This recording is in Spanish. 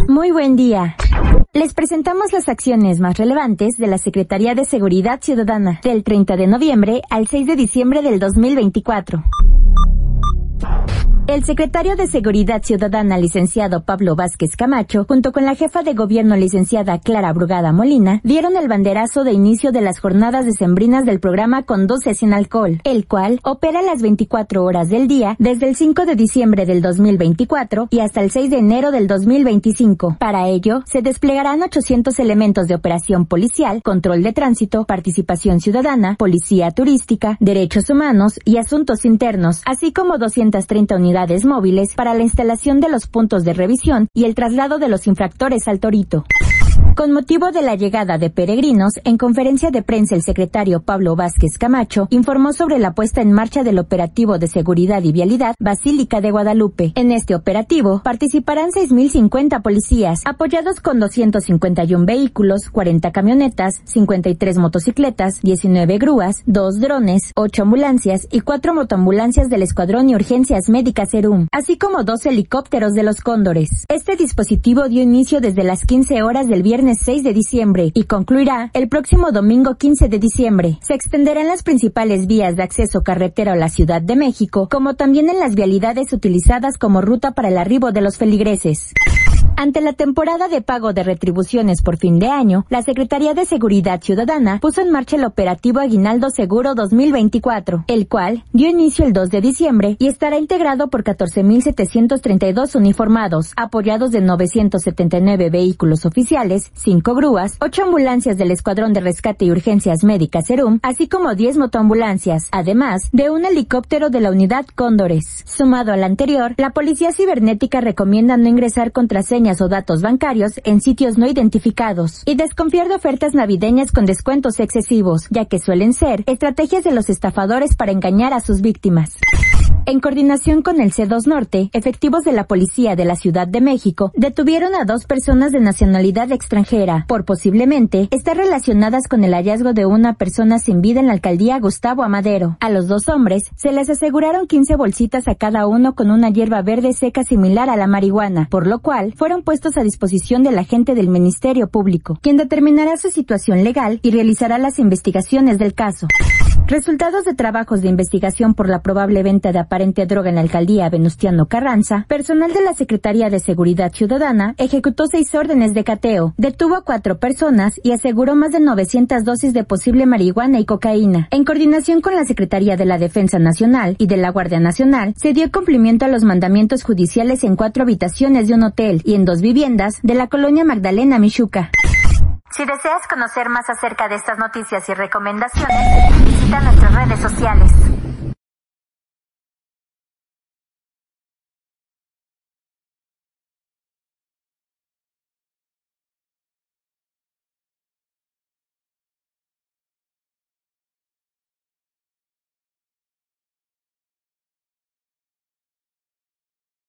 Muy buen día. Les presentamos las acciones más relevantes de la Secretaría de Seguridad Ciudadana del 30 de noviembre al 6 de diciembre del 2024. El secretario de Seguridad Ciudadana, licenciado Pablo Vázquez Camacho, junto con la jefa de gobierno, licenciada Clara Brugada Molina, dieron el banderazo de inicio de las jornadas decembrinas del programa Conduce sin Alcohol, el cual opera las 24 horas del día desde el 5 de diciembre del 2024 y hasta el 6 de enero del 2025. Para ello, se desplegarán 800 elementos de operación policial, control de tránsito, participación ciudadana, policía turística, derechos humanos y asuntos internos, así como 230 unidades móviles para la instalación de los puntos de revisión y el traslado de los infractores al Torito. Con motivo de la llegada de peregrinos, en conferencia de prensa el secretario Pablo Vázquez Camacho informó sobre la puesta en marcha del operativo de seguridad y vialidad Basílica de Guadalupe. En este operativo participarán 6,050 policías, apoyados con 251 vehículos, 40 camionetas, 53 motocicletas, 19 grúas, 2 drones, 8 ambulancias y 4 motoambulancias del Escuadrón y Urgencias Médicas Serum, así como 2 helicópteros de los Cóndores. Este dispositivo dio inicio desde las 15 horas del viernes 6 de diciembre y concluirá el próximo domingo 15 de diciembre. Se extenderá en las principales vías de acceso carretero a la Ciudad de México, como también en las vialidades utilizadas como ruta para el arribo de los feligreses. Ante la temporada de pago de retribuciones por fin de año, la Secretaría de Seguridad Ciudadana puso en marcha el operativo Aguinaldo Seguro 2024, el cual dio inicio el 2 de diciembre y estará integrado por 14,732 uniformados, apoyados de 979 vehículos oficiales, 5 grúas, 8 ambulancias del Escuadrón de Rescate y Urgencias Médicas Serum, así como 10 motoambulancias, además de un helicóptero de la unidad Cóndores. Sumado al anterior, la Policía Cibernética recomienda no ingresar contraseñas o datos bancarios en sitios no identificados y desconfiar de ofertas navideñas con descuentos excesivos, ya que suelen ser estrategias de los estafadores para engañar a sus víctimas. En coordinación con el C2 Norte, efectivos de la Policía de la Ciudad de México detuvieron a 2 personas de nacionalidad extranjera por posiblemente estar relacionadas con el hallazgo de una persona sin vida en la alcaldía Gustavo Amadero. A los 2 hombres se les aseguraron 15 bolsitas a cada uno con una hierba verde seca similar a la marihuana, por lo cual fueron puestos a disposición del agente del Ministerio Público, quien determinará su situación legal y realizará las investigaciones del caso. Resultados de trabajos de investigación por la probable venta de aparente droga en la alcaldía Venustiano Carranza, personal de la Secretaría de Seguridad Ciudadana ejecutó 6 órdenes de cateo, detuvo a 4 personas y aseguró más de 900 dosis de posible marihuana y cocaína. En coordinación con la Secretaría de la Defensa Nacional y de la Guardia Nacional, se dio cumplimiento a los mandamientos judiciales en 4 habitaciones de un hotel y en 2 viviendas de la colonia Magdalena Michuca. Si deseas conocer más acerca de estas noticias y recomendaciones, visita nuestras redes sociales.